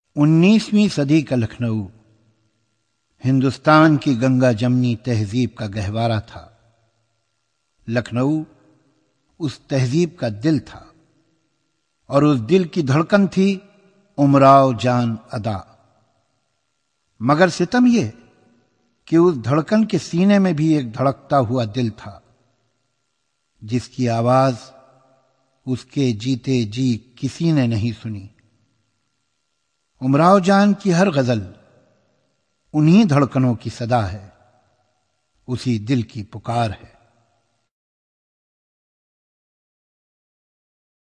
19वीं सदी का लखनऊ हिंदुस्तान की गंगा जमनी तहजीब का गहवारा था। लखनऊ उस तहजीब का दिल था और उस दिल की धड़कन थी उमराव जान अदा। मगर सितम यह कि उस धड़कन के सीने में भी एक धड़कता हुआ दिल था, जिसकी आवाज उसके जीते जी किसी ने नहीं सुनी। उमराव जान की हर गजल उन्हीं धड़कनों की सदा है, उसी दिल की पुकार है।